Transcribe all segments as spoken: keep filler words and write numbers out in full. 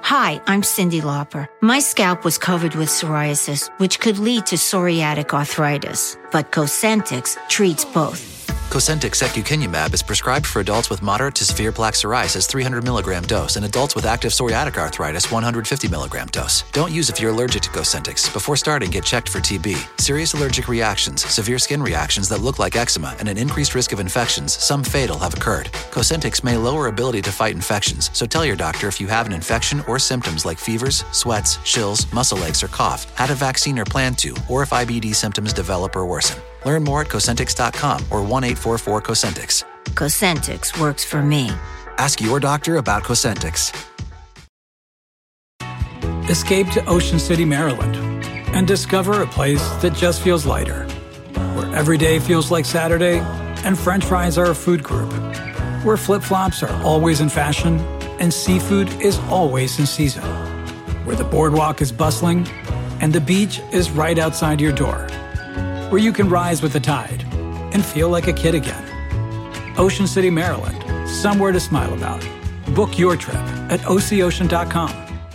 Hi, I'm Cyndi Lauper. My scalp was covered with psoriasis, which could lead to psoriatic arthritis, but Cosentyx treats both. Cosentyx secukinumab is prescribed for adults with moderate to severe plaque psoriasis three hundred milligram dose and adults with active psoriatic arthritis one hundred fifty milligram dose. Don't use if you're allergic to Cosentyx. Before starting, get checked for T B. Serious allergic reactions, severe skin reactions that look like eczema, and an increased risk of infections, some fatal, have occurred. Cosentyx may lower ability to fight infections, so tell your doctor if you have an infection or symptoms like fevers, sweats, chills, muscle aches, or cough, had a vaccine or plan to, or if I B D symptoms develop or worsen. Learn more at Cosentyx dot com or one eight four four Cosentyx. Cosentyx works for me. Ask your doctor about Cosentyx. Escape to Ocean City, Maryland, and discover a place that just feels lighter, where every day feels like Saturday and French fries are a food group, where flip-flops are always in fashion and seafood is always in season, where the boardwalk is bustling and the beach is right outside your door, where you can rise with the tide and feel like a kid again. Ocean City, Maryland, somewhere to smile about. Book your trip at O C ocean dot com.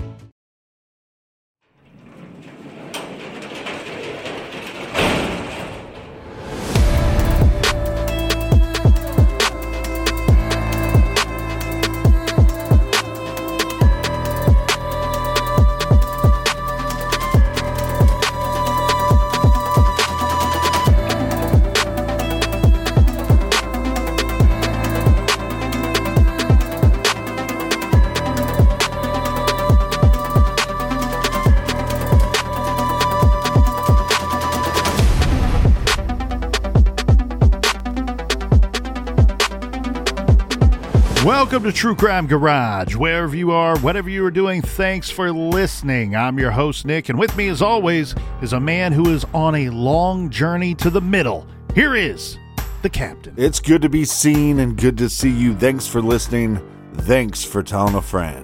Welcome to True Crime Garage. Wherever you are, whatever you are doing, thanks for listening. I'm your host, Nick, and with me, as always, is a man who is on a long journey to the middle. Here is the Captain. It's good to be seen and good to see you. Thanks for listening. Thanks for telling a friend.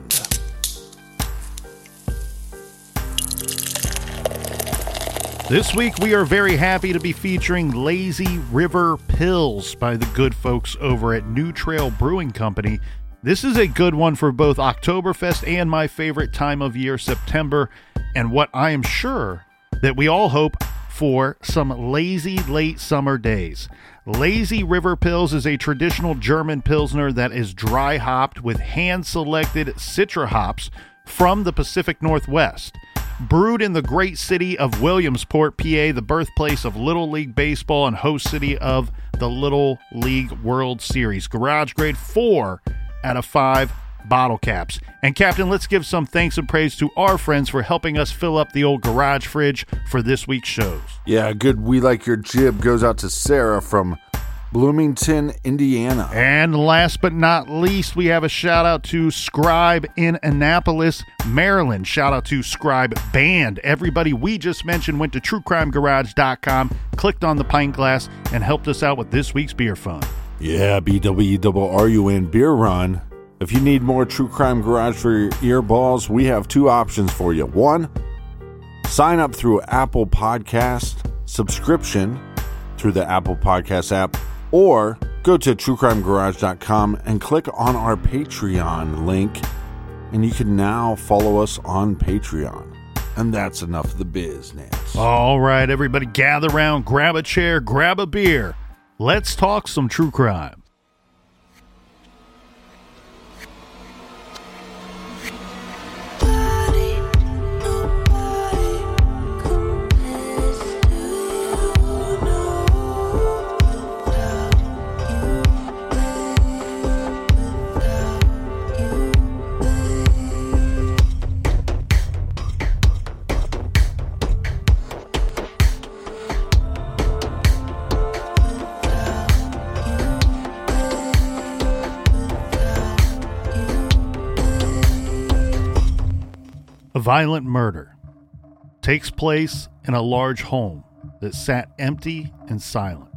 This week, we are very happy to be featuring Lazy River Pils by the good folks over at New Trail Brewing Company. This is a good one for both Oktoberfest and my favorite time of year, September, and what I am sure that we all hope for, some lazy late summer days. Lazy River Pils is a traditional German Pilsner that is dry hopped with hand-selected Citra hops from the Pacific Northwest. Brewed in the great city of Williamsport, P A, the birthplace of Little League Baseball and host city of the Little League World Series. Garage grade four out of five bottle caps. And Captain, let's give some thanks and praise to our friends for helping us fill up the old garage fridge for this week's shows. Yeah, good We Like Your Jib goes out to Sarah from Bloomington, Indiana. And last but not least, we have a shout out to Scribe in Annapolis, Maryland. Shout out to Scribe Band. Everybody we just mentioned went to true crime garage dot com, clicked on the pint glass, and helped us out with this week's beer fund. Yeah, B W R U N Beer Run. If you need more True Crime Garage for your earballs, we have two options for you. One, sign up through Apple Podcast subscription through the Apple Podcast app, or go to true crime garage dot com and click on our Patreon link, and you can now follow us on Patreon. And that's enough of the business. All right, everybody gather around, grab a chair, grab a beer. Let's talk some true crime. A violent murder takes place in a large home that sat empty and silent.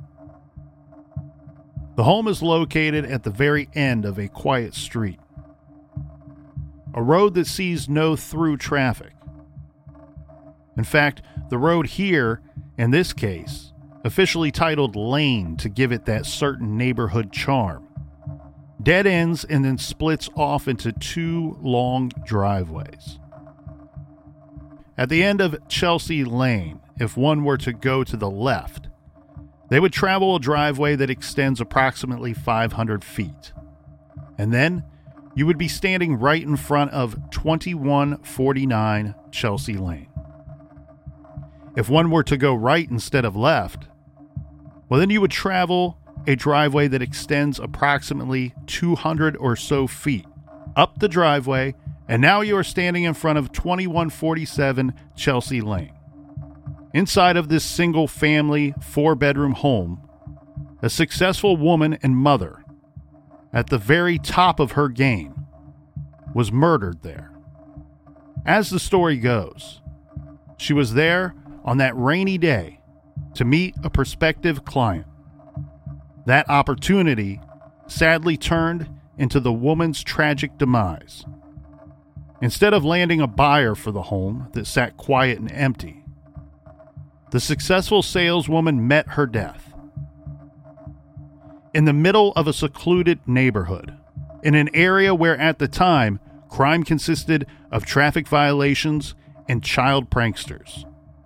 The home is located at the very end of a quiet street, a road that sees no through traffic. In fact, the road here, in this case, officially titled Lane to give it that certain neighborhood charm, dead ends and then splits off into two long driveways. At the end of Chelsea Lane, if one were to go to the left, they would travel a driveway that extends approximately five hundred feet. And then you would be standing right in front of twenty-one forty-nine Chelsea Lane. If one were to go right instead of left, well, then you would travel a driveway that extends approximately two hundred or so feet up the driveway, and now you are standing in front of twenty-one forty-seven Chelsea Lane. Inside of this single-family, four-bedroom home, a successful woman and mother, at the very top of her game, was murdered there. As the story goes, she was there on that rainy day to meet a prospective client. That opportunity sadly turned into the woman's tragic demise. Instead of landing a buyer for the home that sat quiet and empty, the successful saleswoman met her death in the middle of a secluded neighborhood, in an area where at the time crime consisted of traffic violations and child pranksters.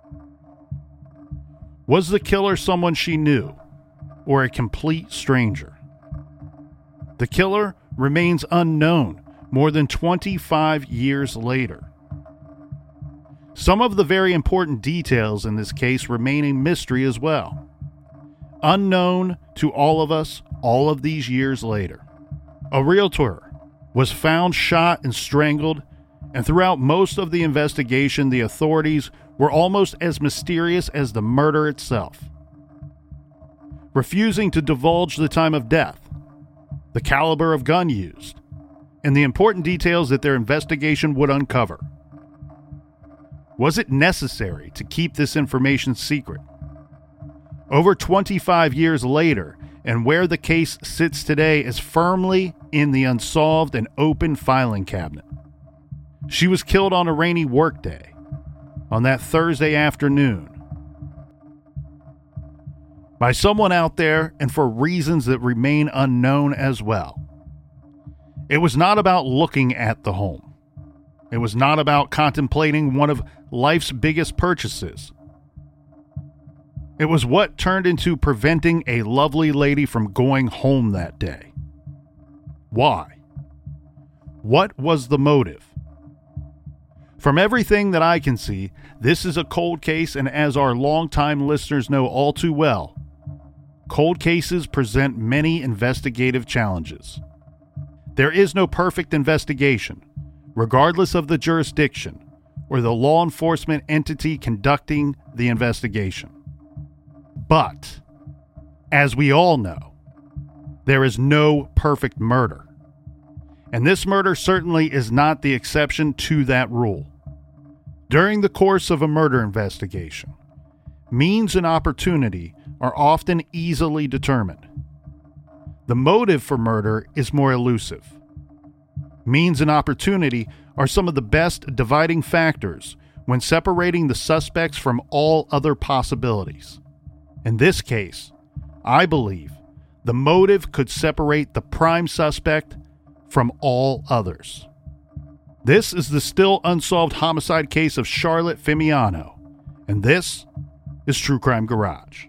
Was the killer someone she knew, or a complete stranger? The killer remains unknown more than twenty-five years later. Some of the very important details in this case remain a mystery as well, unknown to all of us all of these years later. A realtor was found shot and strangled, and throughout most of the investigation, the authorities were almost as mysterious as the murder itself, refusing to divulge the time of death, the caliber of gun used, and the important details that their investigation would uncover. Was it necessary to keep this information secret? Over twenty-five years later, and where the case sits today is firmly in the unsolved and open filing cabinet. She was killed on a rainy workday, on that Thursday afternoon, by someone out there and for reasons that remain unknown as well. It was not about looking at the home. It was not about contemplating one of life's biggest purchases. It was what turned into preventing a lovely lady from going home that day. Why? What was the motive? From everything that I can see, this is a cold case, and as our longtime listeners know all too well, cold cases present many investigative challenges. There is no perfect investigation, regardless of the jurisdiction or the law enforcement entity conducting the investigation. But, as we all know, there is no perfect murder. And this murder certainly is not the exception to that rule. During the course of a murder investigation, means and opportunity are often easily determined. The motive for murder is more elusive. Means and opportunity are some of the best dividing factors when separating the suspects from all other possibilities. In this case, I believe the motive could separate the prime suspect from all others. This is the still unsolved homicide case of Charlotte Fimiano, and this is True Crime Garage.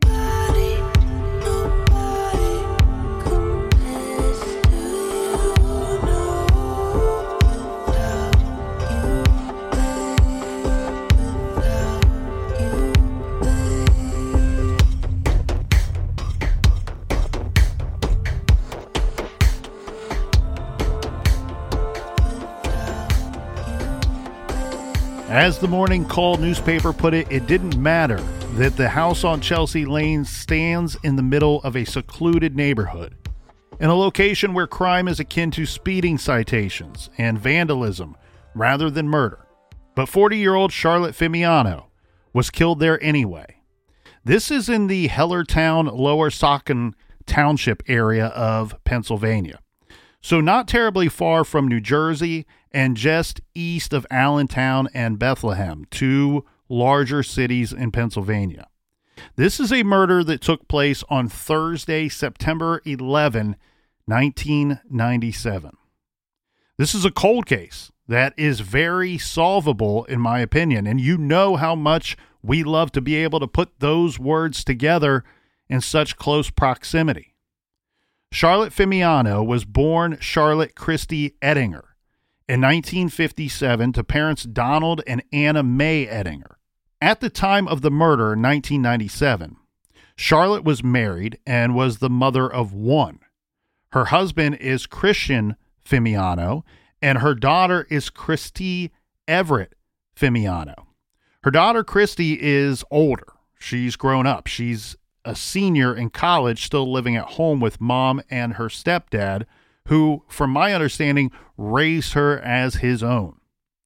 As the Morning Call newspaper put it, it didn't matter that the house on Chelsea Lane stands in the middle of a secluded neighborhood, in a location where crime is akin to speeding citations and vandalism rather than murder. But forty-year-old Charlotte Fimiano was killed there anyway. This is in the Hellertown, Lower Saucon Township area of Pennsylvania. So not terribly far from New Jersey and just east of Allentown and Bethlehem, two larger cities in Pennsylvania. This is a murder that took place on Thursday, September eleventh, nineteen ninety-seven. This is a cold case that is very solvable, in my opinion, and you know how much we love to be able to put those words together in such close proximity. Charlotte Fimiano was born Charlotte Christie Ettinger in nineteen fifty-seven to parents Donald and Anna May Ettinger. At the time of the murder in nineteen ninety-seven, Charlotte was married and was the mother of one. Her husband is Christian Fimiano, and her daughter is Christy Everett Fimiano. Her daughter, Christy, is older. She's grown up. She's a senior in college, still living at home with mom and her stepdad, who, from my understanding, raised her as his own.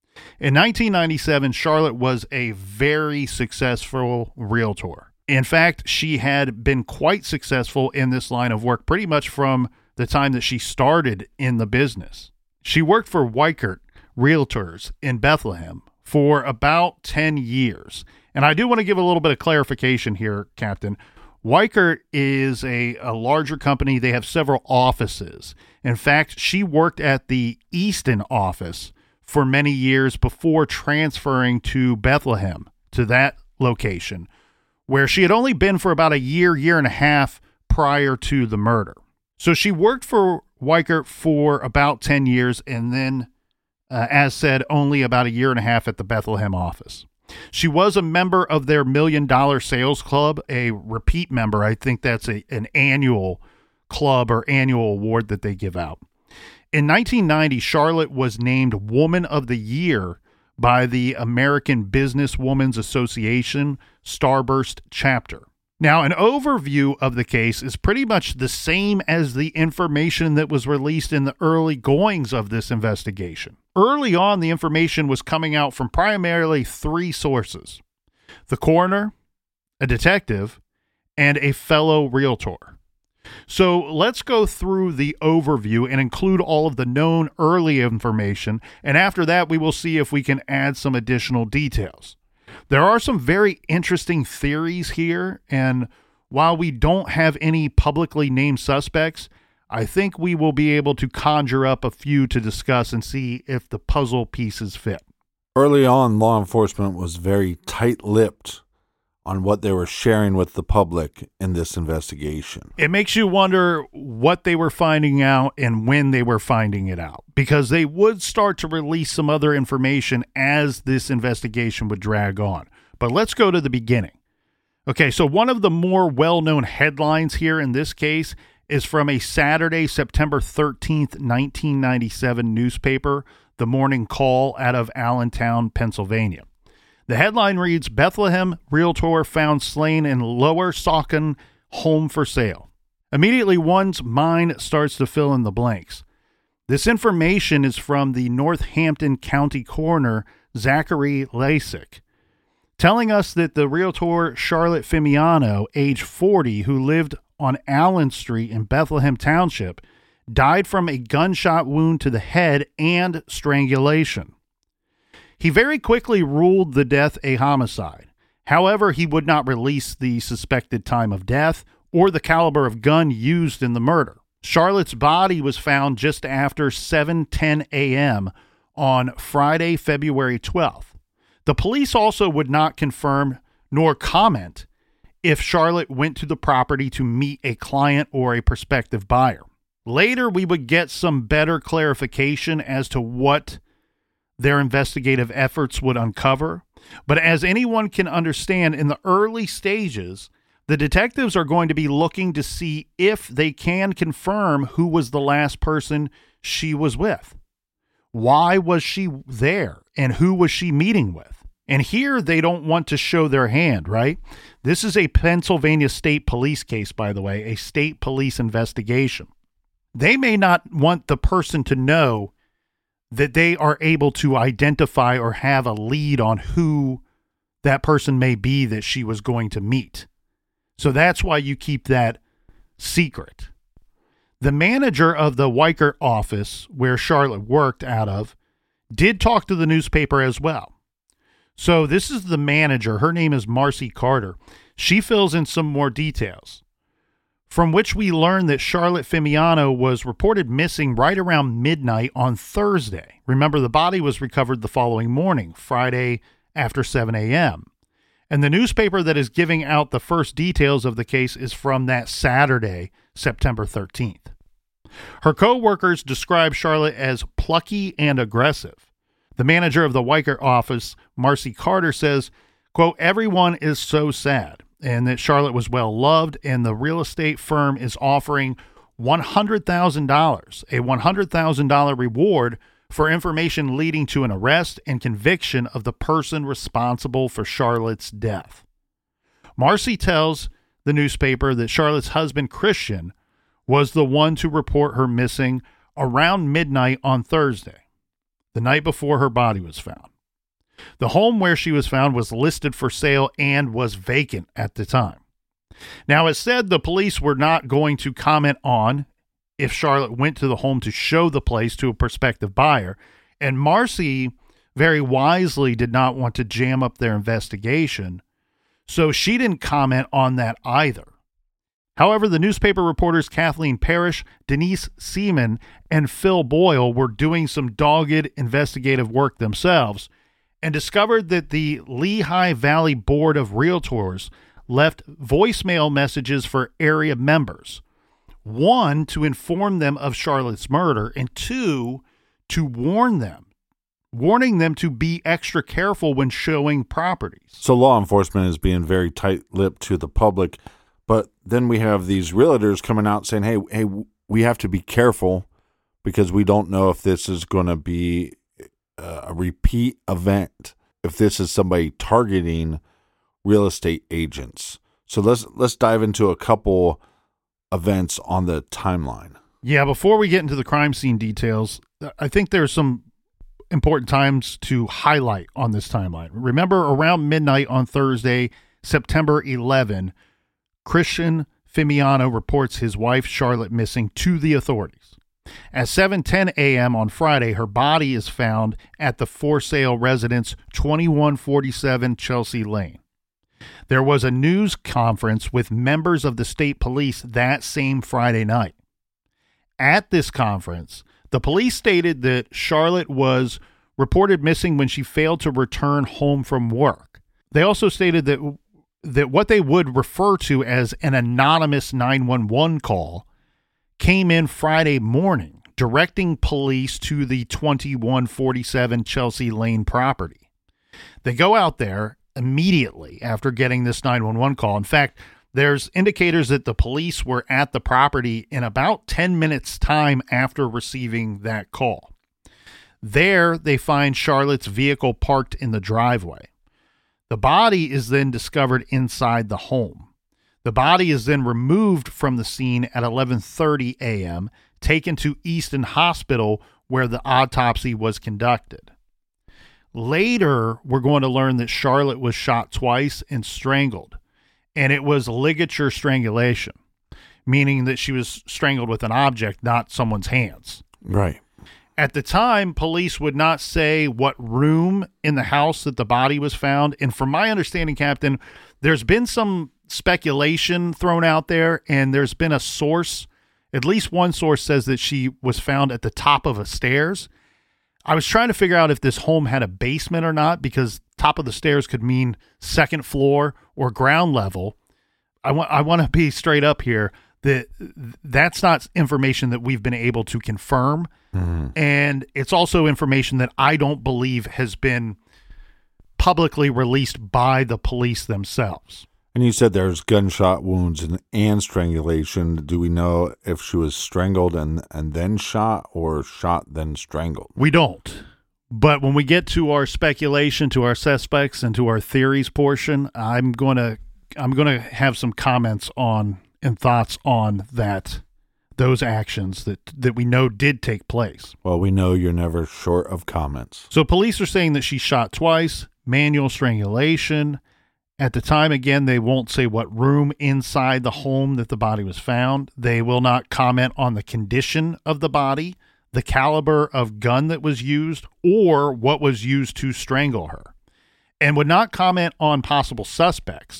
In nineteen ninety-seven, Charlotte was a very successful realtor. In fact, she had been quite successful in this line of work pretty much from the time that she started in the business. She worked for Weichert Realtors in Bethlehem for about ten years. And I do want to give a little bit of clarification here, Captain. Weichert is a, a larger company. They have several offices. In fact, she worked at the Easton office for many years before transferring to Bethlehem, to that location, where she had only been for about a year, year and a half prior to the murder. So she worked for Weichert for about ten years and then, uh, as said, only about a year and a half at the Bethlehem office. She was a member of their Million Dollar Sales Club, a repeat member. I think that's a, an annual club or annual award that they give out. In nineteen ninety, Charlotte was named Woman of the Year by the American Businesswomen's Association Starburst chapter. Now, an overview of the case is pretty much the same as the information that was released in the early goings of this investigation. Early on, the information was coming out from primarily three sources: the coroner, a detective, and a fellow realtor. So let's go through the overview and include all of the known early information, and after that, we will see if we can add some additional details. There are some very interesting theories here, and while we don't have any publicly named suspects, I think we will be able to conjure up a few to discuss and see if the puzzle pieces fit. Early on, law enforcement was very tight-lipped on what they were sharing with the public in this investigation. It makes you wonder what they were finding out and when they were finding it out, because they would start to release some other information as this investigation would drag on. But let's go to the beginning. Okay, so one of the more well-known headlines here in this case is from a Saturday, September thirteenth, nineteen ninety-seven newspaper, The Morning Call, out of Allentown, Pennsylvania. The headline reads, "Bethlehem Realtor Found Slain in Lower Saucon Home for Sale." Immediately, one's mind starts to fill in the blanks. This information is from the Northampton County Coroner, Zachary Lasik, telling us that the realtor Charlotte Fimiano, age forty, who lived on Allen Street in Bethlehem Township, died from a gunshot wound to the head and strangulation. He very quickly ruled the death a homicide. However, he would not release the suspected time of death or the caliber of gun used in the murder. Charlotte's body was found just after seven ten a.m. on Friday, February twelfth. The police also would not confirm nor comment if Charlotte went to the property to meet a client or a prospective buyer. Later, we would get some better clarification as to what their investigative efforts would uncover. But as anyone can understand, in the early stages, the detectives are going to be looking to see if they can confirm who was the last person she was with. Why was she there? And who was she meeting with? And here they don't want to show their hand, right? This is a Pennsylvania State Police case, by the way, a state police investigation. They may not want the person to know that they are able to identify or have a lead on who that person may be that she was going to meet. So that's why you keep that secret. The manager of the Weichert office, where Charlotte worked out of, did talk to the newspaper as well. So this is the manager. Her name is Marcy Carter. She fills in some more details. from which we learned that Charlotte Fimiano was reported missing right around midnight on Thursday. Remember, the body was recovered the following morning, Friday after seven a.m. And the newspaper that is giving out the first details of the case is from that Saturday, September thirteenth. Her co-workers describe Charlotte as plucky and aggressive. The manager of the Weicker office, Marcy Carter, says, quote, everyone is so sad, and that Charlotte was well loved, and the real estate firm is offering one hundred thousand dollars, a one hundred thousand dollars reward for information leading to an arrest and conviction of the person responsible for Charlotte's death. Marcy tells the newspaper that Charlotte's husband, Christian, was the one to report her missing around midnight on Thursday, the night before her body was found. The home where she was found was listed for sale and was vacant at the time. Now, it's said the police were not going to comment on if Charlotte went to the home to show the place to a prospective buyer, and Marcy very wisely did not want to jam up their investigation, so she didn't comment on that either. However, the newspaper reporters Kathleen Parrish, Denise Seaman, and Phil Boyle were doing some dogged investigative work themselves and discovered that the Lehigh Valley Board of Realtors left voicemail messages for area members. One, to inform them of Charlotte's murder, and two, to warn them, warning them to be extra careful when showing properties. So law enforcement is being very tight-lipped to the public, but then we have these realtors coming out saying, hey, hey, we have to be careful because we don't know if this is going to be a repeat event, if this is somebody targeting real estate agents. So let's let's dive into a couple events on the timeline. Yeah, before we get into the crime scene details, I think there's some important times to highlight on this timeline. Remember, around midnight on Thursday, September eleventh, Christian Fimiano reports his wife Charlotte missing to the authorities. At seven ten a.m. on Friday, her body is found at the for-sale residence twenty-one forty-seven Chelsea Lane. There was a news conference with members of the state police that same Friday night. At this conference, the police stated that Charlotte was reported missing when she failed to return home from work. They also stated that that what they would refer to as an anonymous nine one one call came in Friday morning, directing police to the twenty-one forty-seven Chelsea Lane property. They go out there immediately after getting this nine one one call. In fact, there's indicators that the police were at the property in about ten minutes time after receiving that call. There, they find Charlotte's vehicle parked in the driveway. The body is then discovered inside the home. The body is then removed from the scene at eleven thirty a.m., taken to Easton Hospital where the autopsy was conducted. Later, we're going to learn that Charlotte was shot twice and strangled, and it was ligature strangulation, meaning that she was strangled with an object, not someone's hands. Right. At the time, police would not say what room in the house that the body was found, and from my understanding, Captain, there's been some speculation thrown out there, and there's been a source, at least one source says that she was found at the top of a stairs. I was trying to figure out if this home had a basement or not, because top of the stairs could mean second floor or ground level. I want I want to be straight up here that that's not information that we've been able to confirm. Mm-hmm. And it's also information that I don't believe has been publicly released by the police themselves. And you said there's gunshot wounds and, and strangulation. Do we know if she was strangled and, and then shot, or shot then strangled? We don't. But when we get to our speculation, to our suspects, and to our theories portion, I'm going to I'm going to have some comments on and thoughts on that, those actions that that we know did take place. Well, we know you're never short of comments. So police are saying that she shot twice, manual strangulation. At the time, again, they won't say what room inside the home that the body was found. They will not comment on the condition of the body, the caliber of gun that was used, or what was used to strangle her, and would not comment on possible suspects.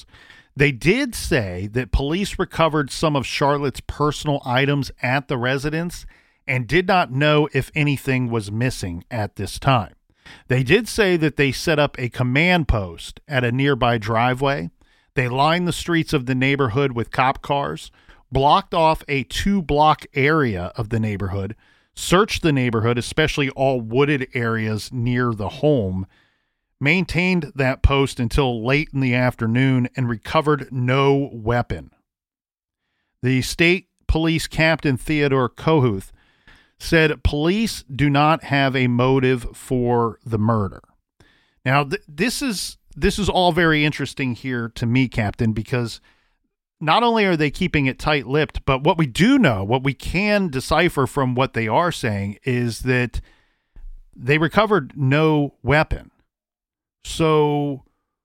They did say that police recovered some of Charlotte's personal items at the residence and did not know if anything was missing at this time. They did say that they set up a command post at a nearby driveway. They lined the streets of the neighborhood with cop cars, blocked off a two-block area of the neighborhood, searched the neighborhood, especially all wooded areas near the home, maintained that post until late in the afternoon, and recovered no weapon. The state police captain, Theodore Kohuth, said police do not have a motive for the murder. Now, th- this is this is all very interesting here to me, Captain, because not only are they keeping it tight-lipped, but what we do know, what we can decipher from what they are saying, is that they recovered no weapon. So,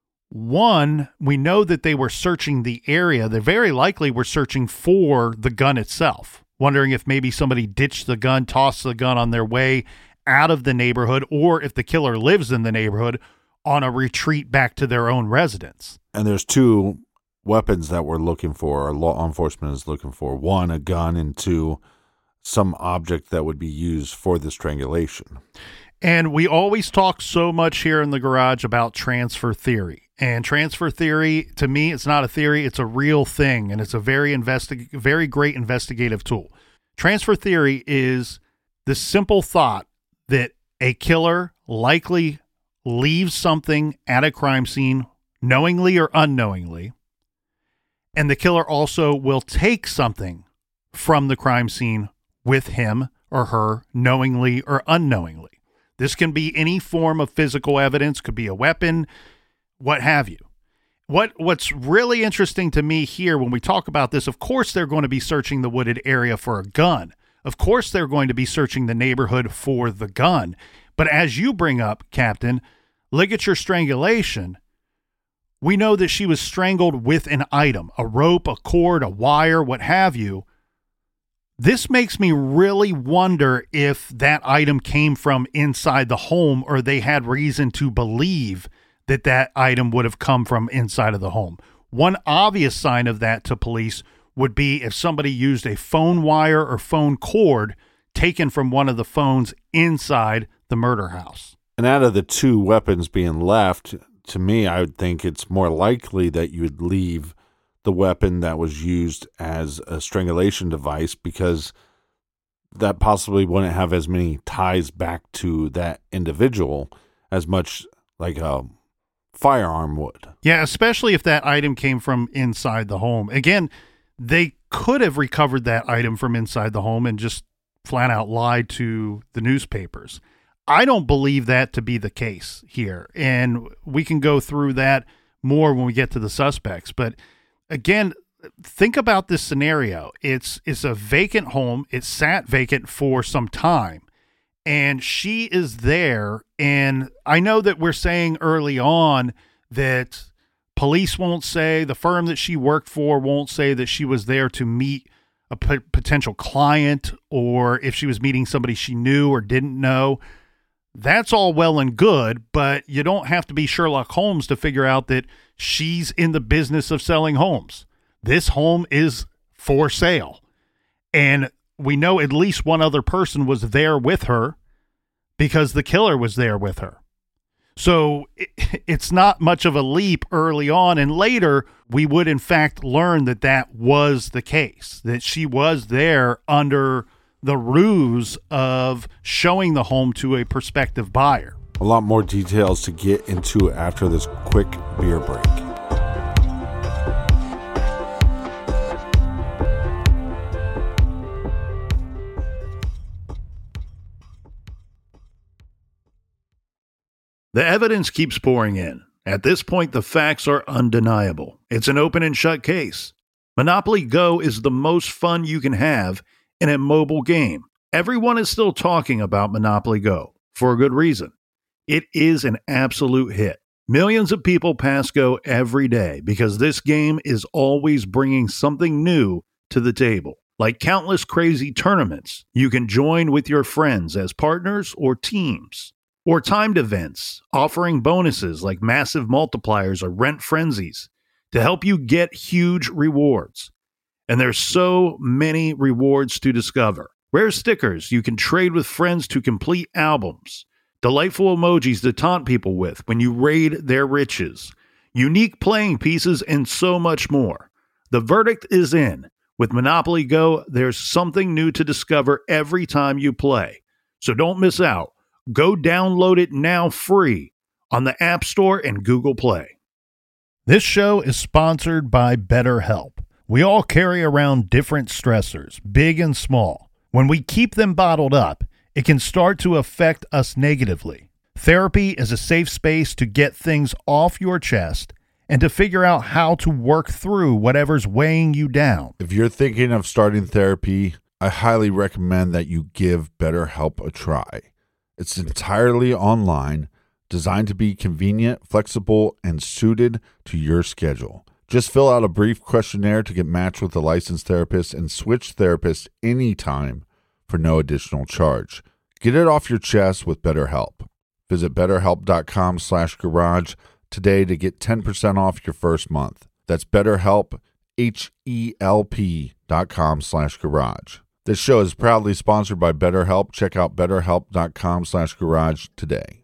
one, we know that they were searching the area. They very likely were searching for the gun itself, wondering if maybe somebody ditched the gun, tossed the gun on their way out of the neighborhood, or if the killer lives in the neighborhood on a retreat back to their own residence. And there's two weapons that we're looking for, or law enforcement is looking for. One, a gun, and two, some object that would be used for the strangulation. And we always talk so much here in the garage about transfer theory. And transfer theory, to me, it's not a theory, it's a real thing, and it's a very investi- very great investigative tool. Transfer theory is the simple thought that a killer likely leaves something at a crime scene, knowingly or unknowingly, and the killer also will take something from the crime scene with him or her, knowingly or unknowingly. This can be any form of physical evidence, could be a weapon, what have you. What What's really interesting to me here when we talk about this, of course they're going to be searching the wooded area for a gun. Of course they're going to be searching the neighborhood for the gun. But as you bring up, Captain, ligature strangulation, we know that she was strangled with an item, a rope, a cord, a wire, what have you. This makes me really wonder if that item came from inside the home, or they had reason to believe that that item would have come from inside of the home. One obvious sign of that to police would be if somebody used a phone wire or phone cord taken from one of the phones inside the murder house. And out of the two weapons being left, to me, I would think it's more likely that you would leave the weapon that was used as a strangulation device, because that possibly wouldn't have as many ties back to that individual as much like a firearm would. Yeah, especially if that item came from inside the home. Again, they could have recovered that item from inside the home and just flat out lied to the newspapers. I don't believe that to be the case here, and we can go through that more when we get to the suspects. But again, think about this scenario. It's it's a vacant home. It sat vacant for some time, and she is there. And I know that we're saying early on that police won't say, the firm that she worked for won't say that she was there to meet a p- potential client, or if she was meeting somebody she knew or didn't know. That's all well and good, but you don't have to be Sherlock Holmes to figure out that she's in the business of selling homes. This home is for sale. And we know at least one other person was there with her because the killer was there with her. So it, it's not much of a leap early on. And later, we would in fact learn that that was the case, that she was there under the ruse of showing the home to a prospective buyer. A lot more details to get into after this quick beer break. The evidence keeps pouring in. At this point, the facts are undeniable. It's an open and shut case. Monopoly Go is the most fun you can have in a mobile game. Everyone is still talking about Monopoly Go, for a good reason. It is an absolute hit. Millions of people pass Go every day because this game is always bringing something new to the table. Like countless crazy tournaments you can join with your friends as partners or teams. Or timed events offering bonuses like massive multipliers or rent frenzies to help you get huge rewards. And there's so many rewards to discover. Rare stickers you can trade with friends to complete albums. Delightful emojis to taunt people with when you raid their riches. Unique playing pieces and so much more. The verdict is in. With Monopoly Go, there's something new to discover every time you play. So don't miss out. Go download it now free on the App Store and Google Play. This show is sponsored by BetterHelp. We all carry around different stressors, big and small. When we keep them bottled up, it can start to affect us negatively. Therapy is a safe space to get things off your chest and to figure out how to work through whatever's weighing you down. If you're thinking of starting therapy, I highly recommend that you give BetterHelp a try. It's entirely online, designed to be convenient, flexible, and suited to your schedule. Just fill out a brief questionnaire to get matched with a licensed therapist and switch therapists anytime for no additional charge. Get it off your chest with BetterHelp. Visit betterhelp.com slash garage today to get ten percent off your first month. That's BetterHelp, H-E-L-P dot com slash garage. This show is proudly sponsored by BetterHelp. Check out betterhelp.com slash garage today.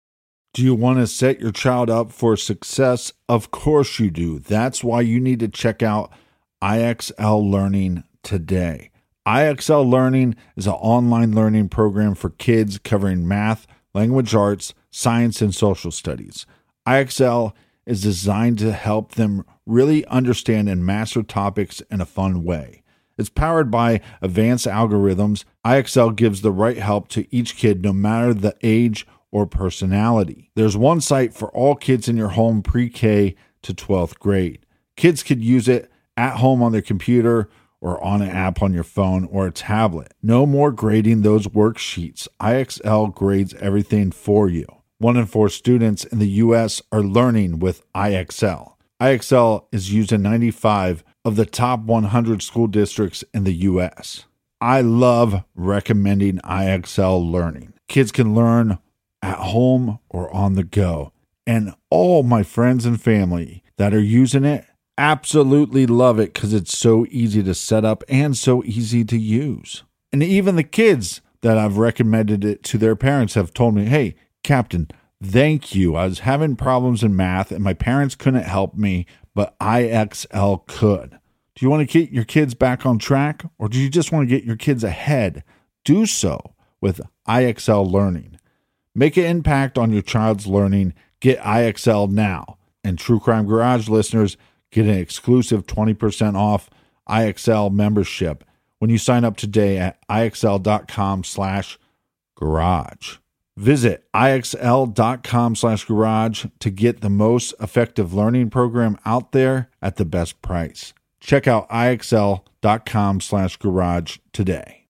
Do you want to set your child up for success? Of course you do. That's why you need to check out I X L Learning today. I X L Learning is an online learning program for kids covering math, language arts, science, and social studies. I X L is designed to help them really understand and master topics in a fun way. It's powered by advanced algorithms. I X L gives the right help to each kid, no matter the age or personality. There's one site for all kids in your home pre-K to twelfth grade. Kids could use it at home on their computer or on an app on your phone or a tablet. No more grading those worksheets. I X L grades everything for you. One in four students in the U S are learning with I X L. I X L is used in ninety-five of the top one hundred school districts in the U S. I love recommending I X L Learning. Kids can learn at home or on the go. And all my friends and family that are using it absolutely love it because it's so easy to set up and so easy to use. And even the kids that I've recommended it to their parents have told me, hey, Captain, thank you. I was having problems in math and my parents couldn't help me, but I X L could. Do you want to get your kids back on track, or do you just want to get your kids ahead? Do so with I X L Learning. Make an impact on your child's learning. Get I X L now. And True Crime Garage listeners get an exclusive twenty percent off I X L membership when you sign up today at IXL.com slash garage. Visit IXL.com slash garage to get the most effective learning program out there at the best price. Check out IXL.com slash garage today.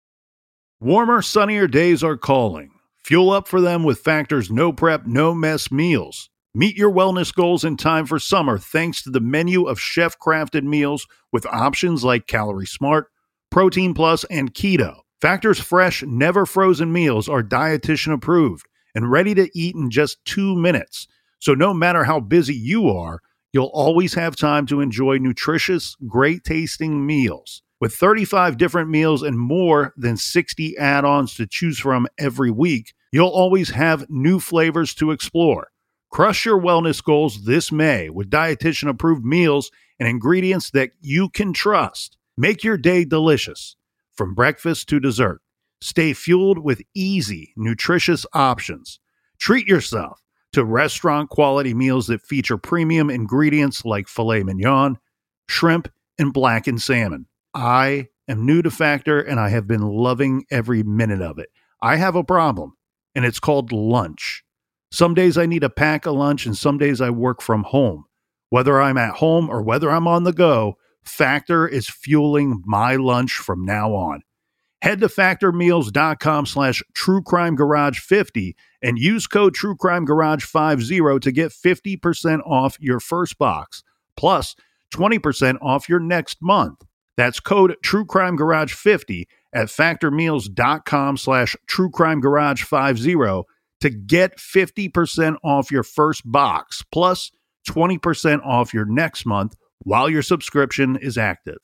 Warmer, sunnier days are calling. Fuel up for them with Factor's no prep, no mess meals. Meet your wellness goals in time for summer thanks to the menu of chef-crafted meals with options like Calorie Smart, Protein Plus, and Keto. Factor's fresh, never-frozen meals are dietitian approved and ready to eat in just two minutes. So no matter how busy you are, you'll always have time to enjoy nutritious, great-tasting meals. With thirty-five different meals and more than sixty add-ons to choose from every week, you'll always have new flavors to explore. Crush your wellness goals this May with dietitian-approved meals and ingredients that you can trust. Make your day delicious, from breakfast to dessert. Stay fueled with easy, nutritious options. Treat yourself to restaurant-quality meals that feature premium ingredients like filet mignon, shrimp, and blackened salmon. I am new to Factor, and I have been loving every minute of it. I have a problem, and it's called lunch. Some days I need to pack a lunch, and some days I work from home. Whether I'm at home or whether I'm on the go, Factor is fueling my lunch from now on. Head to factormeals.com slash truecrimegarage50 and use code truecrimegarage50 to get fifty percent off your first box, plus twenty percent off your next month. That's code truecrimegarage50 at factormeals.com slash truecrimegarage50 to get fifty percent off your first box, plus twenty percent off your next month while your subscription is active.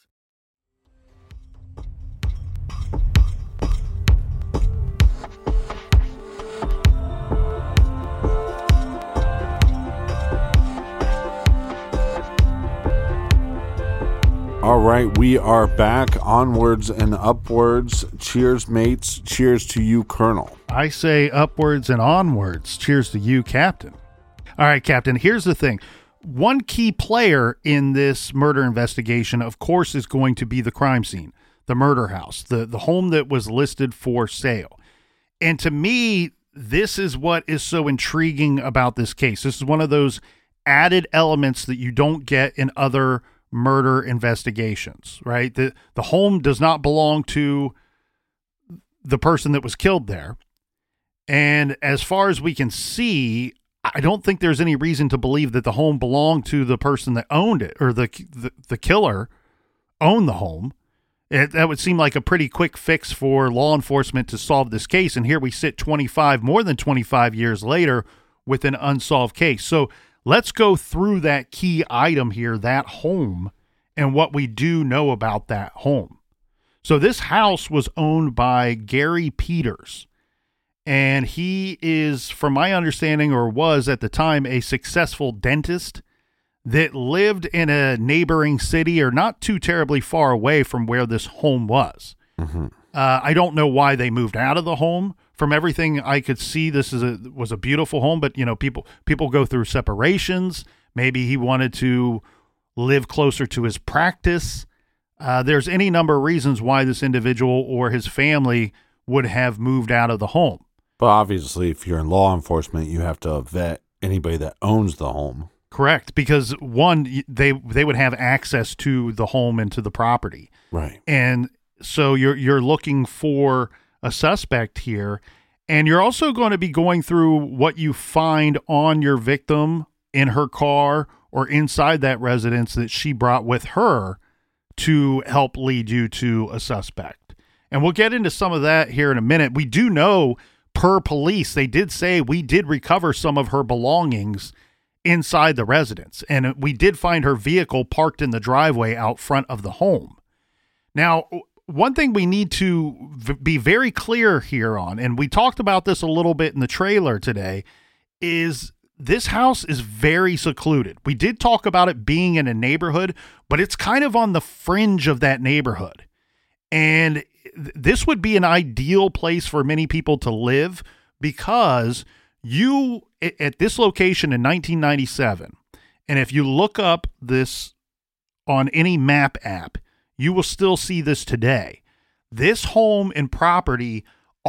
All right, we are back, onwards and upwards. Cheers, mates. Cheers to you, Colonel. I say upwards and onwards. Cheers to you, Captain. All right, Captain, here's the thing. One key player in this murder investigation, of course, is going to be the crime scene, the murder house, the, the home that was listed for sale. And to me, this is what is so intriguing about this case. This is one of those added elements that you don't get in other murder investigations, right? The the home does not belong to the person that was killed there. And as far as we can see, I don't think there's any reason to believe that the home belonged to the person that owned it, or the the, the killer owned the home. It, that would seem like a pretty quick fix for law enforcement to solve this case. And here we sit twenty-five, more than twenty-five years later with an unsolved case. So let's go through that key item here, that home, and what we do know about that home. So this house was owned by Gary Peters, and he is, from my understanding, or was at the time, a successful dentist that lived in a neighboring city or not too terribly far away from where this home was. Mm-hmm. Uh, I don't know why they moved out of the home. From everything I could see, this is a was a beautiful home, but you know, people people go through separations. Maybe he wanted to live closer to his practice. Uh, there's any number of reasons why this individual or his family would have moved out of the home. But obviously, if you're in law enforcement, you have to vet anybody that owns the home. Correct, because one, they they would have access to the home and to the property, right? And so you're you're looking for a suspect here, and you're also going to be going through what you find on your victim in her car or inside that residence that she brought with her to help lead you to a suspect. And we'll get into some of that here in a minute. We do know, per police, they did say we did recover some of her belongings inside the residence, and we did find her vehicle parked in the driveway out front of the home. Now, one thing we need to v- be very clear here on, and we talked about this a little bit in the trailer today, is this house is very secluded. We did talk about it being in a neighborhood, but it's kind of on the fringe of that neighborhood. And th- this would be an ideal place for many people to live, because you, at this location in nineteen ninety-seven, and if you look up this on any map app, you will still see this today. This home and property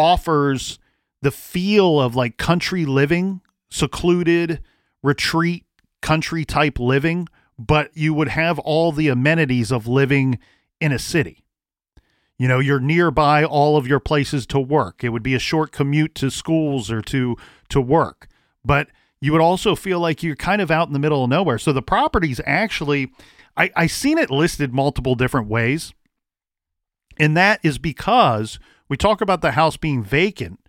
offers the feel of like country living, secluded, retreat, country type living, but you would have all the amenities of living in a city. You know, you're nearby all of your places to work. It would be a short commute to schools or to, to work, but you would also feel like you're kind of out in the middle of nowhere. So the property's actually, I, I seen it listed multiple different ways. And that is because we talk about the house being vacant.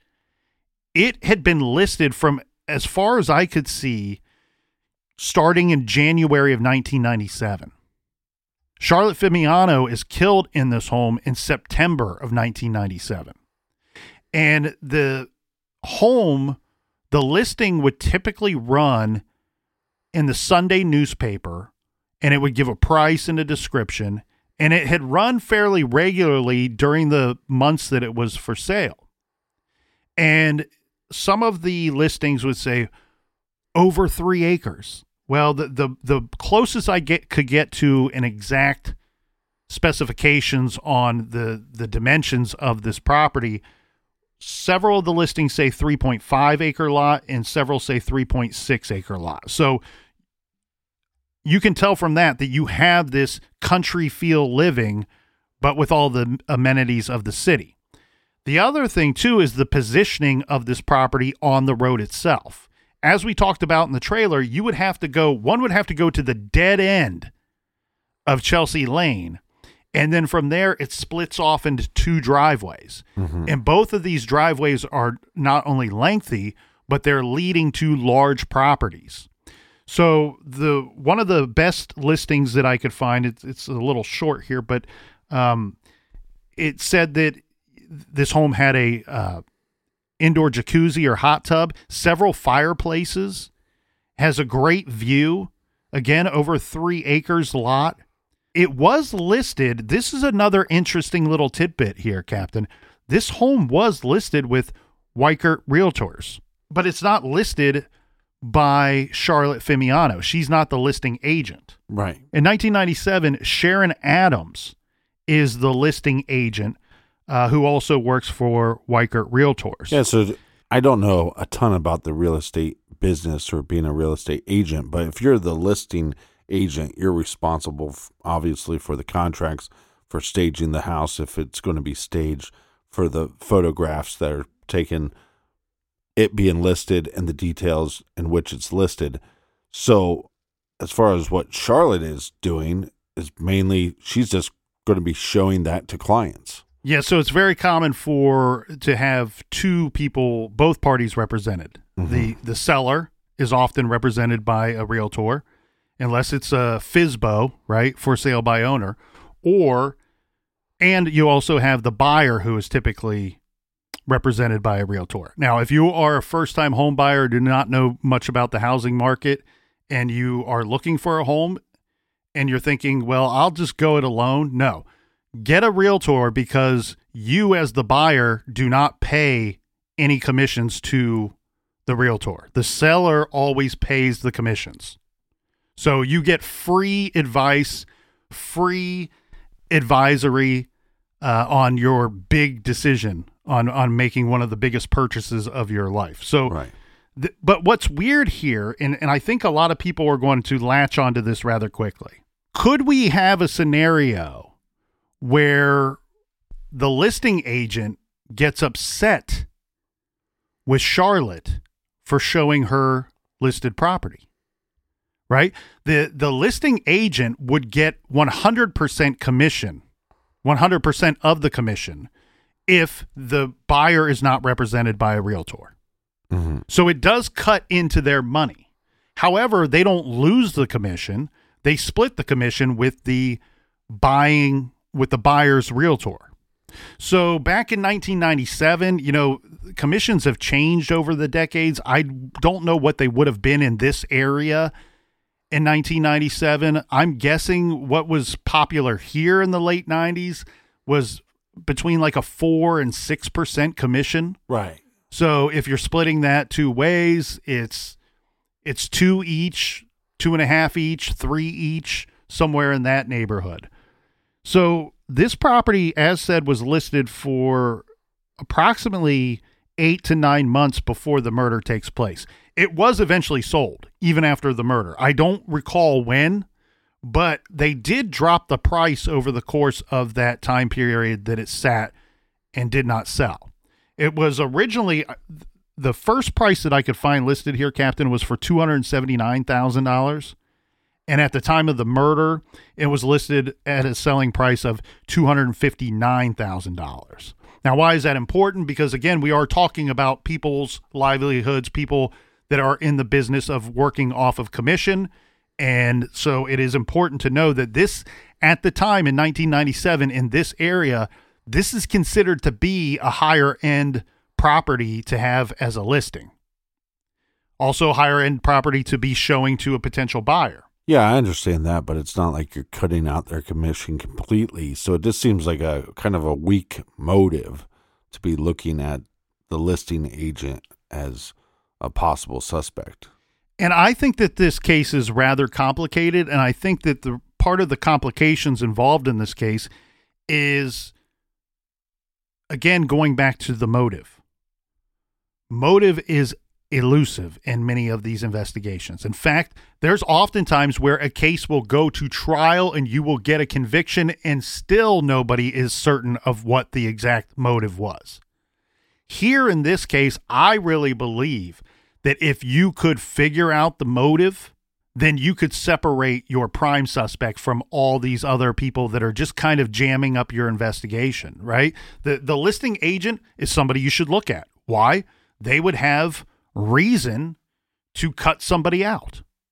It had been listed from, as far as I could see, starting in January of nineteen ninety-seven. Charlotte Fimiano is killed in this home in September of nineteen ninety-seven. And the home, the listing would typically run in the Sunday newspaper, and it would give a price and a description, and it had run fairly regularly during the months that it was for sale. And some of the listings would say over three acres. Well, the the, the closest I get could get to an exact specifications on the, the dimensions of this property, several of the listings say three point five acre lot, and several say three point six acre lot. So you can tell from that that you have this country feel living, but with all the amenities of the city. The other thing, too, is the positioning of this property on the road itself. As we talked about in the trailer, you would have to go, one would have to go to the dead end of Chelsea Lane, and then from there, it splits off into two driveways. Mm-hmm. And both of these driveways are not only lengthy, but they're leading to large properties. So the one of the best listings that I could find, it's, it's a little short here, but um, it said that this home had a uh, indoor jacuzzi or hot tub, several fireplaces, has a great view, again, over three acres lot. It was listed. This is another interesting little tidbit here, Captain. This home was listed with Weichert Realtors, but it's not listed by Charlotte Fimiano. She's not the listing agent. Right. In nineteen ninety-seven, Sharon Adams is the listing agent uh, who also works for Weichert Realtors. Yeah, so I don't know a ton about the real estate business or being a real estate agent, but if you're the listing agent, you're responsible, f- obviously, for the contracts, for staging the house if it's going to be staged, for the photographs that are taken, it being listed, and the details in which it's listed. So as far as what Charlotte is doing is mainly she's just going to be showing that to clients. Yeah, so it's very common for to have two people, both parties represented. Mm-hmm. The the seller is often represented by a realtor, unless it's a F S B O, right, for sale by owner, or and you also have the buyer who is typically represented by a realtor. Now, if you are a first-time home buyer, do not know much about the housing market, and you are looking for a home, and you're thinking, well, I'll just go it alone. No, get a realtor, because you as the buyer do not pay any commissions to the realtor. The seller always pays the commissions. So you get free advice, free advisory uh, on your big decision on, on making one of the biggest purchases of your life. So, right. th- but what's weird here, and, and I think a lot of people are going to latch onto this rather quickly. Could we have a scenario where the listing agent gets upset with Charlotte for showing her listed property? Right? The the listing agent would get one hundred percent commission, one hundred percent of the commission, if the buyer is not represented by a realtor. Mm-hmm. So it does cut into their money. However, they don't lose the commission. They split the commission with the buying, with the buyer's realtor. So back in nineteen ninety-seven, you know, commissions have changed over the decades. I don't know what they would have been in this area in nineteen ninety-seven. I'm guessing what was popular here in the late nineties was between like a four and six percent commission. Right. So if you're splitting that two ways, it's it's two each, two and a half each, three each, somewhere in that neighborhood. So this property, as said, was listed for approximately eight to nine months before the murder takes place. It was eventually sold, even after the murder. I don't recall when, but they did drop the price over the course of that time period that it sat and did not sell. It was originally, the first price that I could find listed here, Captain, was for two hundred seventy-nine thousand dollars. And at the time of the murder, it was listed at a selling price of two hundred fifty-nine thousand dollars. Now, why is that important? Because, again, we are talking about people's livelihoods, people that are in the business of working off of commission. And so it is important to know that this, at the time in nineteen ninety-seven, in this area, this is considered to be a higher end property to have as a listing. Also higher end property to be showing to a potential buyer. Yeah, I understand that, but it's not like you're cutting out their commission completely. So it just seems like a kind of a weak motive to be looking at the listing agent as a possible suspect. And I think that this case is rather complicated, and I think that the part of the complications involved in this case is, again, going back to the motive. Motive is elusive in many of these investigations. In fact, there's oftentimes where a case will go to trial and you will get a conviction and still nobody is certain of what the exact motive was. Here in this case, I really believe that if you could figure out the motive, then you could separate your prime suspect from all these other people that are just kind of jamming up your investigation, right? The the listing agent is somebody you should look at. Why? They would have reason to cut somebody out.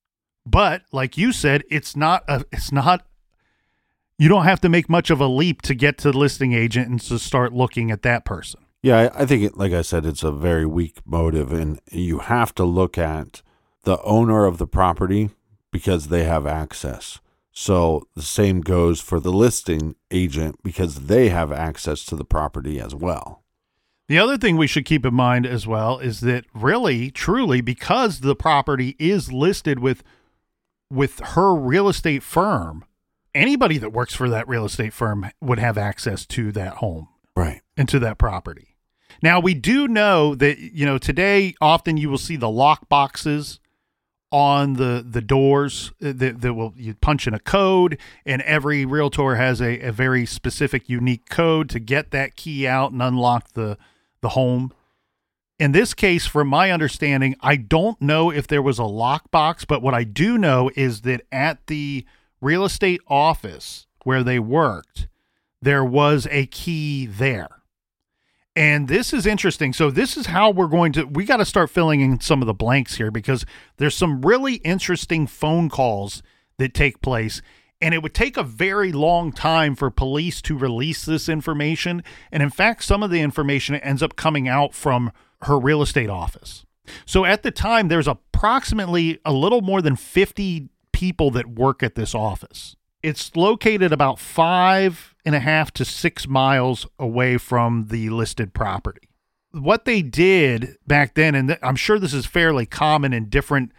But like you said, it's not a, it's not, you don't have to make much of a leap to get to the listing agent and to start looking at that person. Yeah, I, I think, it, like I said, it's a very weak motive, and you have to look at the owner of the property because they have access. So the same goes for the listing agent because they have access to the property as well. The other thing we should keep in mind as well is that really, truly, because the property is listed with with her real estate firm, anybody that works for that real estate firm would have access to that home. Right. And to that property. Now, we do know that, you know, today often you will see the lock boxes on the, the doors that, that will, you punch in a code, and every realtor has a, a very specific, unique code to get that key out and unlock the, the home. In this case, from my understanding, I don't know if there was a lockbox, but what I do know is that at the real estate office where they worked, there was a key there. And this is interesting. So this is how we're going to, we got to start filling in some of the blanks here because there's some really interesting phone calls that take place. And it would take a very long time for police to release this information. And in fact, some of the information ends up coming out from her real estate office. So at the time, there's approximately a little more than fifty people that work at this office. It's located about five and a half to six miles away from the listed property. What they did back then, and I'm sure this is fairly common in different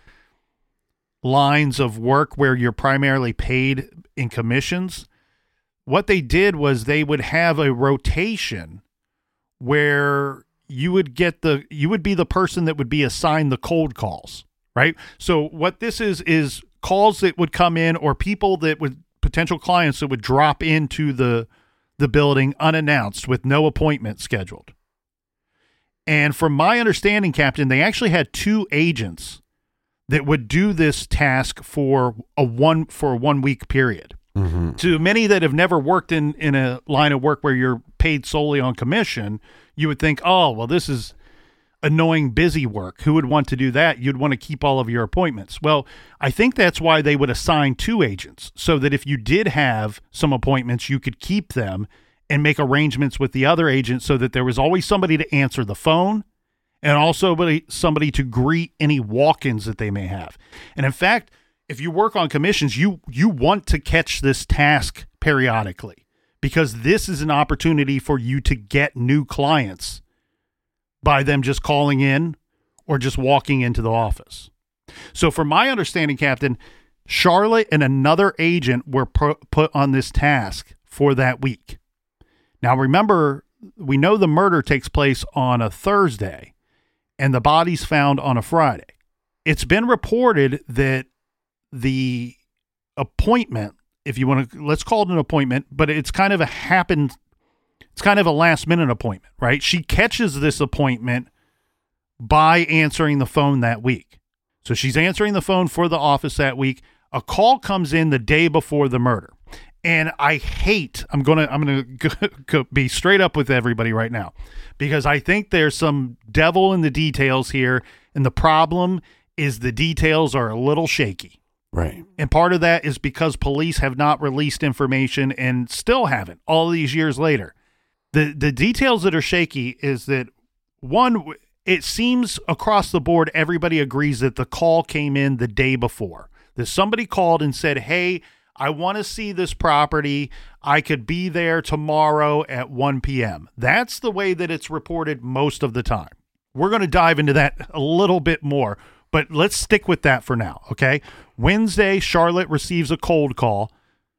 lines of work where you're primarily paid in commissions, what they did was they would have a rotation where you would get the, you would be the person that would be assigned the cold calls, right? So what this is, is calls that would come in or people that would, potential clients that would drop into the, the building unannounced with no appointment scheduled. And from my understanding, Captain, they actually had two agents that would do this task for a one, for a one week period. Mm-hmm. To many that have never worked in, in a line of work where you're paid solely on commission, you would think, oh, well, this is annoying busy work. Who would want to do that? You'd want to keep all of your appointments. Well, I think that's why they would assign two agents so that if you did have some appointments, you could keep them and make arrangements with the other agent so that there was always somebody to answer the phone and also somebody to greet any walk-ins that they may have. And in fact, if you work on commissions, you you want to catch this task periodically because this is an opportunity for you to get new clients by them just calling in or just walking into the office. So from my understanding, Captain, Charlotte and another agent were pu- put on this task for that week. Now, remember, we know the murder takes place on a Thursday and the body's found on a Friday. It's been reported that the appointment, if you want to, let's call it an appointment, but it's kind of a happened It's kind of a last minute appointment, right? She catches this appointment by answering the phone that week. So she's answering the phone for the office that week. A call comes in the day before the murder. And I hate, I'm going to, I'm going to be straight up with everybody right now because I think there's some devil in the details here. And the problem is the details are a little shaky. Right. And part of that is because police have not released information and still haven't all these years later. The the details that are shaky is that, one, it seems across the board, everybody agrees that the call came in the day before. That somebody called and said, hey, I want to see this property. I could be there tomorrow at one p.m. That's the way that it's reported most of the time. We're going to dive into that a little bit more, but let's stick with that for now, okay? Wednesday, Charlotte receives a cold call.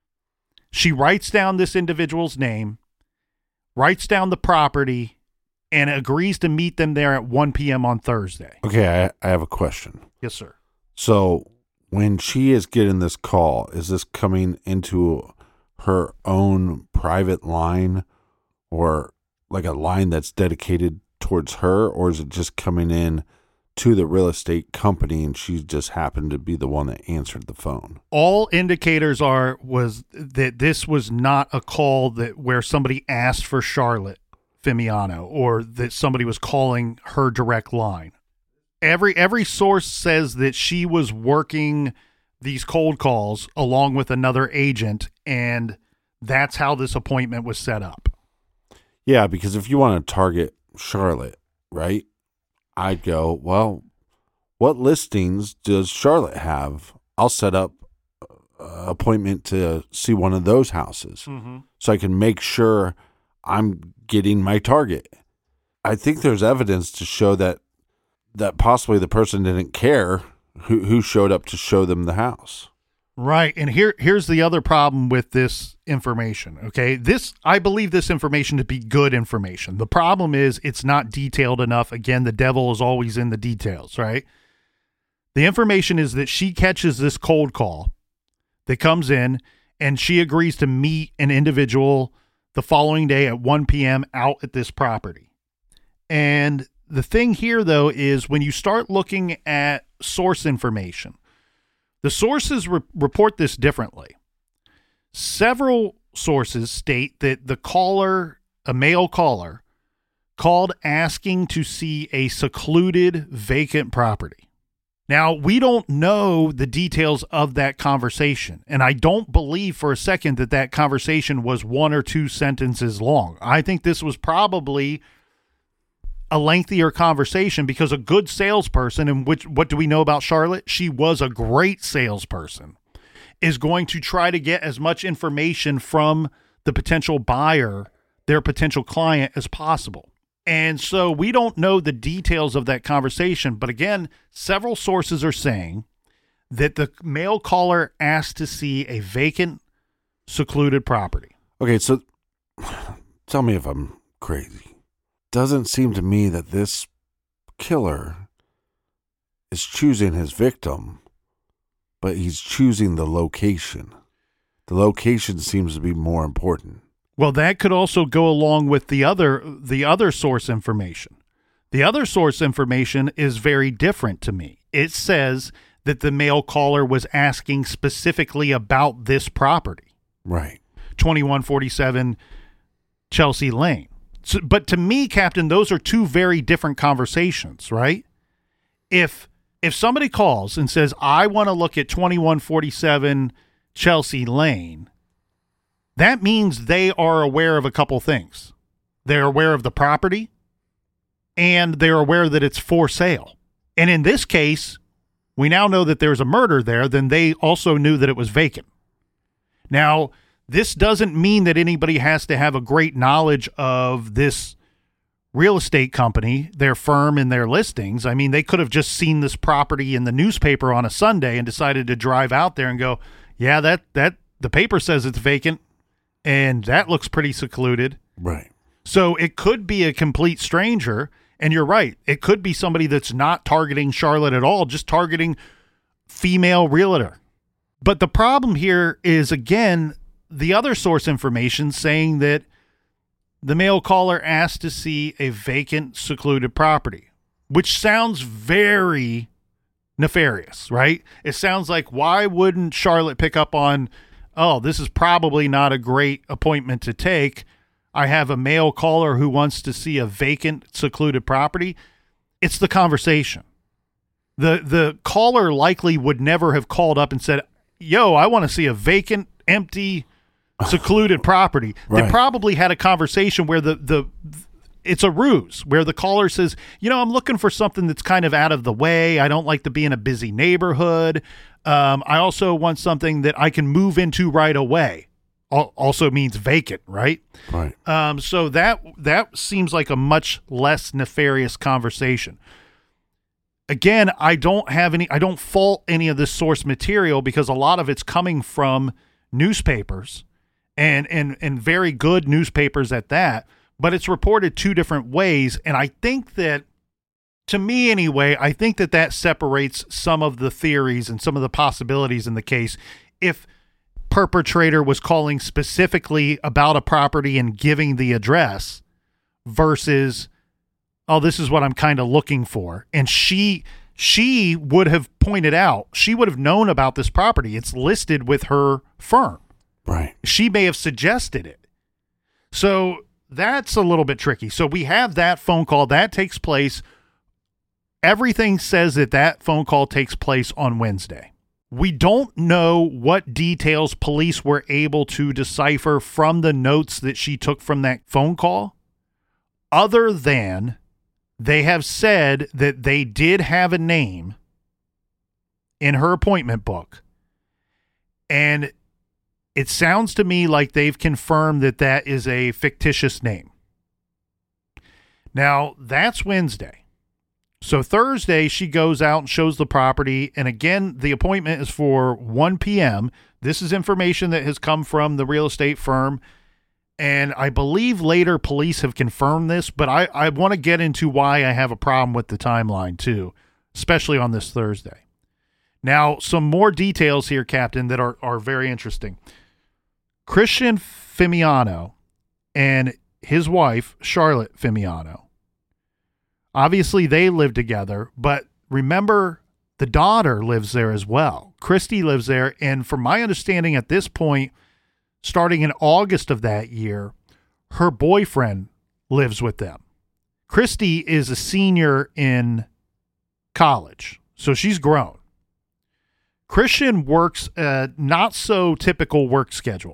She writes down this individual's name, writes down the property, and agrees to meet them there at one p.m. on Thursday. Okay, I, I have a question. Yes, sir. So when she is getting this call, is this coming into her own private line or like a line that's dedicated towards her, or is it just coming in to the real estate company and she just happened to be the one that answered the phone? All indicators are was that this was not a call that where somebody asked for Charlotte Fimiano or that somebody was calling her direct line. Every every source says that she was working these cold calls along with another agent, and that's how this appointment was set up. Yeah, because if you want to target Charlotte, right, I'd go, well, what listings does Charlotte have? I'll set up an appointment to see one of those houses mm-hmm. so I can make sure I'm getting my target. I think there's evidence to show that that possibly the person didn't care who, who showed up to show them the house. Right. And here here's the other problem with this information. Okay. This, I believe this information to be good information. The problem is it's not detailed enough. Again, the devil is always in the details, right? The information is that she catches this cold call that comes in and she agrees to meet an individual the following day at one p.m. out at this property. And the thing here, though, is when you start looking at source information, the sources re- report this differently. Several sources state that the caller, a male caller, called asking to see a secluded vacant property. Now, we don't know the details of that conversation, and I don't believe for a second that that conversation was one or two sentences long. I think this was probably a lengthier conversation because a good salesperson, and which what do we know about Charlotte? She was a great salesperson, is going to try to get as much information from the potential buyer, their potential client, as possible. And so we don't know the details of that conversation. But again, several sources are saying that the male caller asked to see a vacant, secluded property. Okay, so tell me if I'm crazy. Doesn't seem to me that this killer is choosing his victim, but he's choosing the location. The location seems to be more important. Well, that could also go along with the other the other source information. The other source information is very different to me. It says that the male caller was asking specifically about this property. Right. twenty-one forty-seven Chelsea Lane. So, but to me, Captain, those are two very different conversations, right? If if somebody calls and says, I want to look at twenty-one forty-seven Chelsea Lane, that means they are aware of a couple things. They're aware of the property, and they're aware that it's for sale. And in this case, we now know that there's a murder there, then they also knew that it was vacant. Now, this doesn't mean that anybody has to have a great knowledge of this real estate company, their firm, and their listings. I mean, they could have just seen this property in the newspaper on a Sunday and decided to drive out there and go, yeah, that that the paper says it's vacant. And that looks pretty secluded. Right. So it could be a complete stranger. And you're right. It could be somebody that's not targeting Charlotte at all, just targeting female realtor. But the problem here is, again, the other source information saying that the male caller asked to see a vacant, secluded property, which sounds very nefarious, right? It sounds like, why wouldn't Charlotte pick up on, oh, this is probably not a great appointment to take. I have a male caller who wants to see a vacant, secluded property. It's the conversation. The the caller likely would never have called up and said, yo, I want to see a vacant, empty, secluded property. Right. They probably had a conversation where the, the it's a ruse, where the caller says, you know, I'm looking for something that's kind of out of the way. I don't like to be in a busy neighborhood. Um, I also want something that I can move into right away. Al- also means vacant, right? Right. Um, so that that seems like a much less nefarious conversation. Again, I don't have any, I don't fault any of this source material because a lot of it's coming from newspapers and and and very good newspapers at that. But it's reported two different ways, and I think that, to me anyway, I think that that separates some of the theories and some of the possibilities in the case. If perpetrator was calling specifically about a property and giving the address versus, oh, this is what I'm kind of looking for. And she she would have pointed out, she would have known about this property. It's listed with her firm. Right. She may have suggested it. So that's a little bit tricky. So we have that phone call. That takes place. Everything says that that phone call takes place on Wednesday. We don't know what details police were able to decipher from the notes that she took from that phone call, other than they have said that they did have a name in her appointment book. And it sounds to me like they've confirmed that that is a fictitious name. Now, that's Wednesday. So Thursday, she goes out and shows the property. And again, the appointment is for one p.m. This is information that has come from the real estate firm. And I believe later police have confirmed this, but I, I want to get into why I have a problem with the timeline too, especially on this Thursday. Now, some more details here, Captain, that are, are very interesting. Christian Fimiano and his wife, Charlotte Fimiano, obviously they live together, but remember the daughter lives there as well. Christy lives there, and from my understanding at this point, starting in August of that year, her boyfriend lives with them. Christy is a senior in college, so she's grown. Christian works a not so typical work schedule.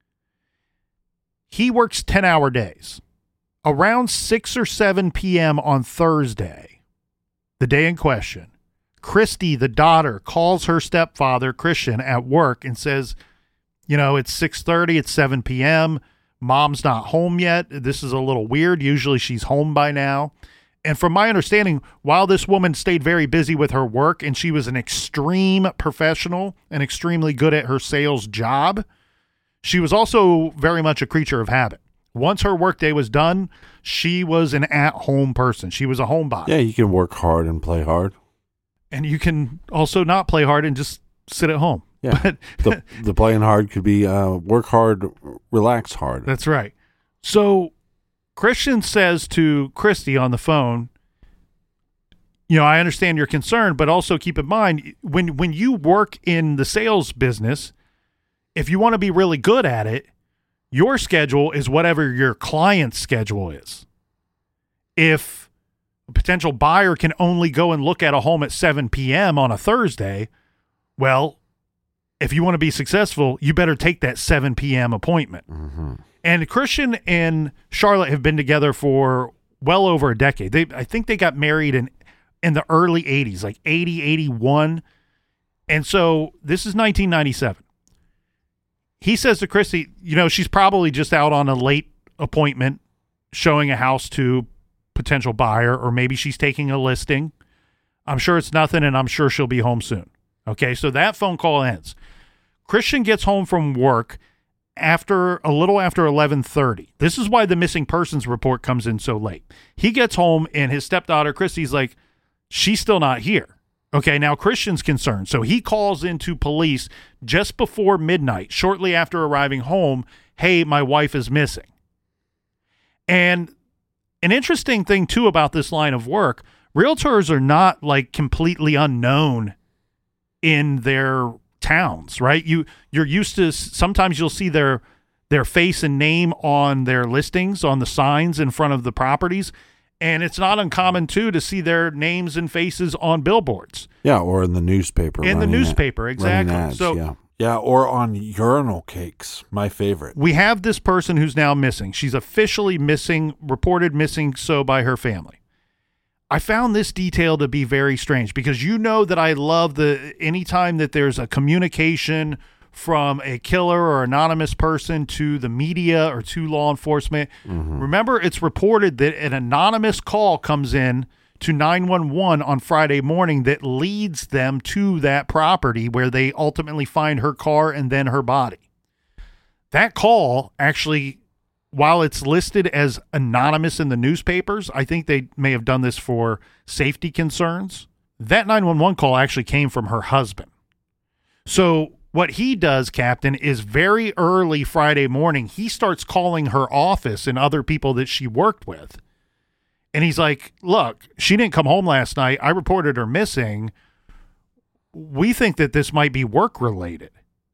He works ten-hour days. Around six or seven p.m. on Thursday, the day in question, Christy, the daughter, calls her stepfather, Christian, at work and says, you know, it's six thirty, it's seven p.m., mom's not home yet. This is a little weird. Usually she's home by now. And from my understanding, while this woman stayed very busy with her work and she was an extreme professional and extremely good at her sales job, she was also very much a creature of habit. Once her workday was done, she was an at-home person. She was a homebody. Yeah, you can work hard and play hard. And you can also not play hard and just sit at home. Yeah, but the, the playing hard could be uh, work hard, relax hard. That's right. So Christian says to Christy on the phone, you know, I understand your concern, but also keep in mind, when when you work in the sales business, if you want to be really good at it, your schedule is whatever your client's schedule is. If a potential buyer can only go and look at a home at seven p.m. on a Thursday, well, if you want to be successful, you better take that seven p.m. appointment. Mm-hmm. And Christian and Charlotte have been together for well over a decade. They, I think they got married in, in the early eighties, like eighty, eighty-one. And so this is nineteen ninety-seven. He says to Christy, you know, she's probably just out on a late appointment showing a house to potential buyer, or maybe she's taking a listing. I'm sure it's nothing, and I'm sure she'll be home soon. Okay, so that phone call ends. Christian gets home from work after a little after eleven thirty. This is why the missing persons report comes in so late. He gets home, and his stepdaughter, Christy's like, she's still not here. Okay, now Christian's concerned. So he calls into police just before midnight, shortly after arriving home. Hey, my wife is missing. And an interesting thing, too, about this line of work, realtors are not like completely unknown in their towns, right? You, you're used to, sometimes you'll see their, their face and name on their listings, on the signs in front of the properties. And it's not uncommon, too, to see their names and faces on billboards. Yeah, or in the newspaper. In the newspaper, ad, exactly. Ads, so, yeah. yeah, or on urinal cakes, my favorite. We have this person who's now missing. She's officially missing, reported missing so by her family. I found this detail to be very strange because you know that I love the anytime that there's a communication from a killer or anonymous person to the media or to law enforcement. Mm-hmm. Remember, it's reported that an anonymous call comes in to nine one one on Friday morning that leads them to that property where they ultimately find her car and then her body. That call actually, while it's listed as anonymous in the newspapers, I think they may have done this for safety concerns. That nine one one call actually came from her husband. So what he does, Captain, is very early Friday morning, he starts calling her office and other people that she worked with. And he's like, look, she didn't come home last night. I reported her missing. We think that this might be work related.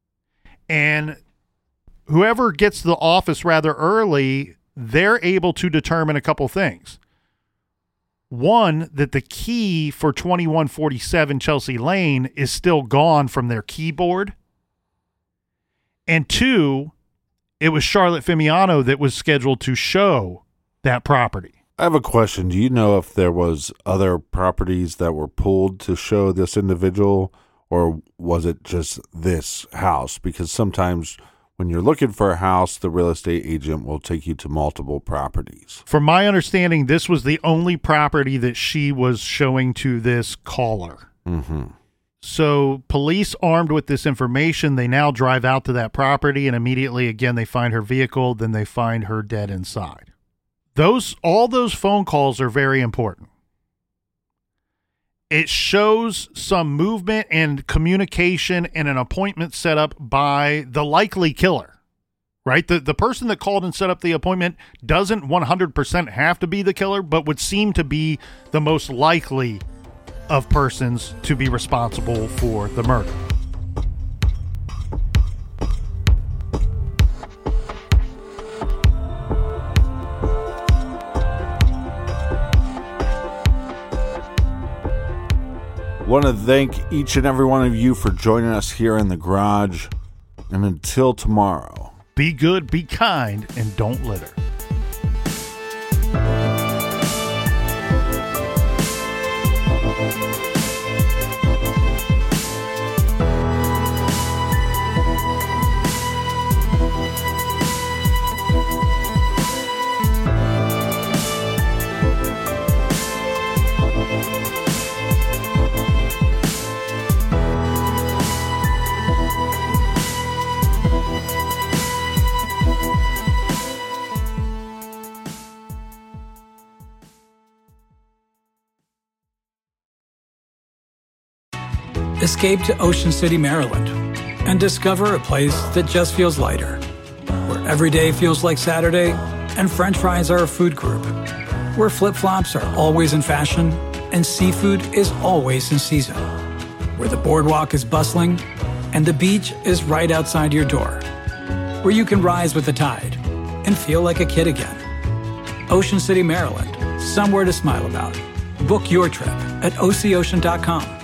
And whoever gets to the office rather early, they're able to determine a couple things. One, that the key for twenty-one forty-seven Chelsea Lane is still gone from their keyboard. And two, it was Charlotte Fimiano that was scheduled to show that property. I have a question. Do you know if there was other properties that were pulled to show this individual, or was it just this house? Because sometimes when you're looking for a house, the real estate agent will take you to multiple properties. From my understanding, this was the only property that she was showing to this caller. Mm-hmm. So police, armed with this information, they now drive out to that property, and immediately, again, they find her vehicle. Then they find her dead inside. Those, all those phone calls are very important. It shows some movement and communication and an appointment set up by the likely killer, right? The, the person that called and set up the appointment doesn't one hundred percent have to be the killer, but would seem to be the most likely of persons to be responsible for the murder. Want to thank each and every one of you for joining us here in the garage. And until tomorrow, be good, be kind, and don't litter. Escape to Ocean City, Maryland, and discover a place that just feels lighter, where every day feels like Saturday and French fries are a food group, where flip-flops are always in fashion and seafood is always in season, where the boardwalk is bustling and the beach is right outside your door, where you can rise with the tide and feel like a kid again. Ocean City, Maryland, somewhere to smile about. Book your trip at O C ocean dot com.